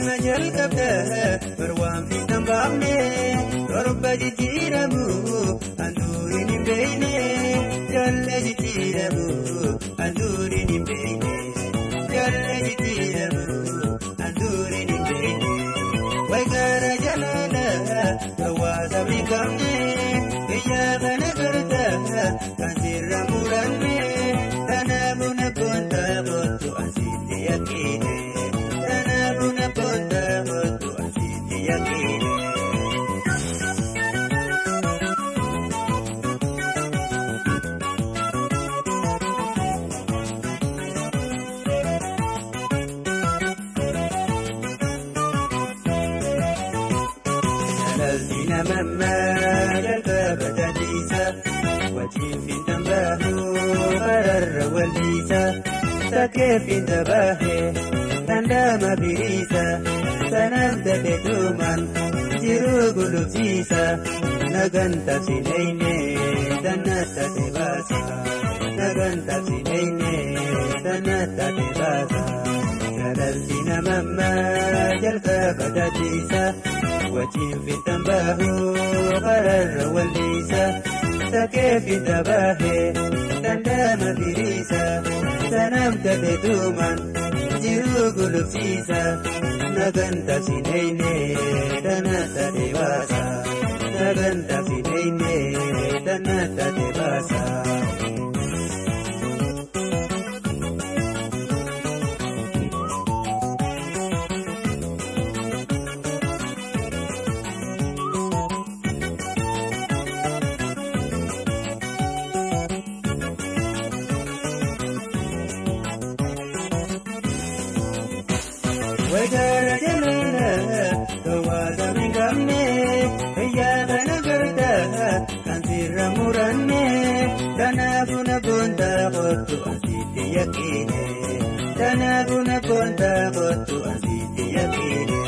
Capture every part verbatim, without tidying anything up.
majal kabda berwam fitam bamne dorba jiramu anduri ni beine jalle jiramu anduri ni beine jalle jiramu anduri ni beine waigara jalala tawaza bikamne ya kana karta kansira muranne tanabuna ponta botu asiti yakine tanabuna ponta botu asiti yakine Lalzina mamma jalka badadisa wajib fi tambahu qarar walisa takif fi tabahe tanda mabirisa sananda betuman jiru gulutisa naganta sineine danata tebasa naganta sineine danata tebasa Lalzina mamma jalka badadisa wajib fi tambahu qarar walisa takif tabahe tanda mabirisa sanam kadetuman jiru gulupsisa naganta sineine danata dewasa naganta sineine danata dewasa Waigara jalala tawaza bikamne ya kana karta kansira muranne tanabuna ponta botu asiti yakine tanabuna ponta botu asiti yakine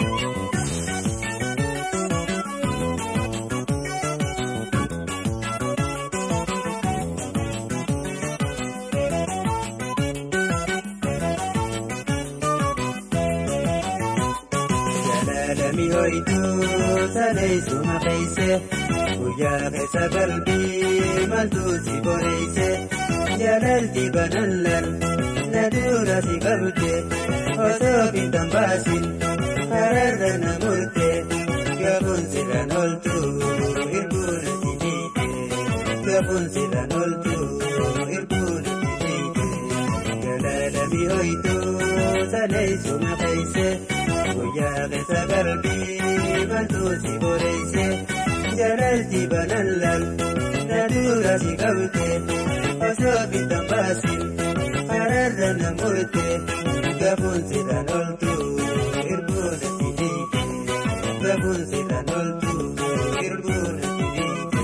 Jalami hoitu saleisu maqaise Uya kesa qalbi maltu si boreise Jalalti banallan nadura si qabde Oso bintan basin hararra namurte Gabun silan oltu irbuna tinite Gabun silan oltu irbuna tinite Jalami hoitu saleisu maqaise Uya kesa qalbi maltu si boreise Jalalti banallan nadura si qabde Oso bintan basin hararra namurte Gabun silan oltu irbuna tinite Gabun silan oltu irbuna tinite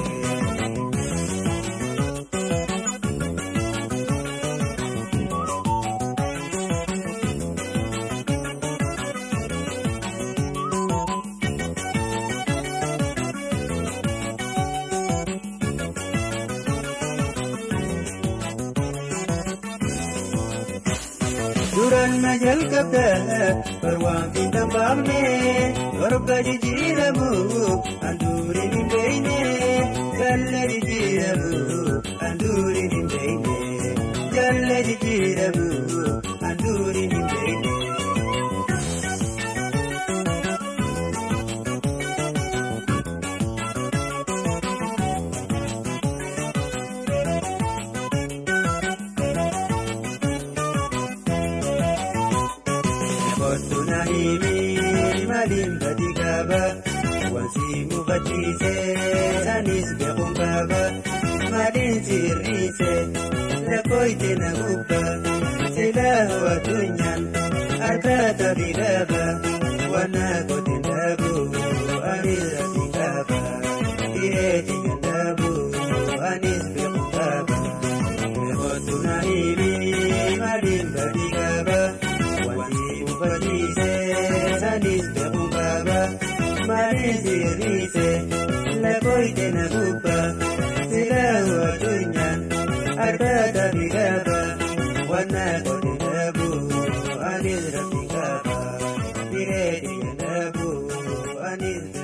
Duran majal kabda berwam fitam bamne dorba jiramu anduri ni beine jalle jiramu anduri ni beine jalle jiramu anduri ni beine Tunahimi malim badigaba wansi mufatise sanis bequmbaba malin sirise lakoite naguba silahu atunyan arkata bigaba wana kotendabu anira tingaba ireti gandabu anis bequmbaba tunahimi malim badigaba Badise sanis bequmbaba malisi rise lakoite naguba silahu atunyan arkata bigaba wana kotendabu anira tingaba manirte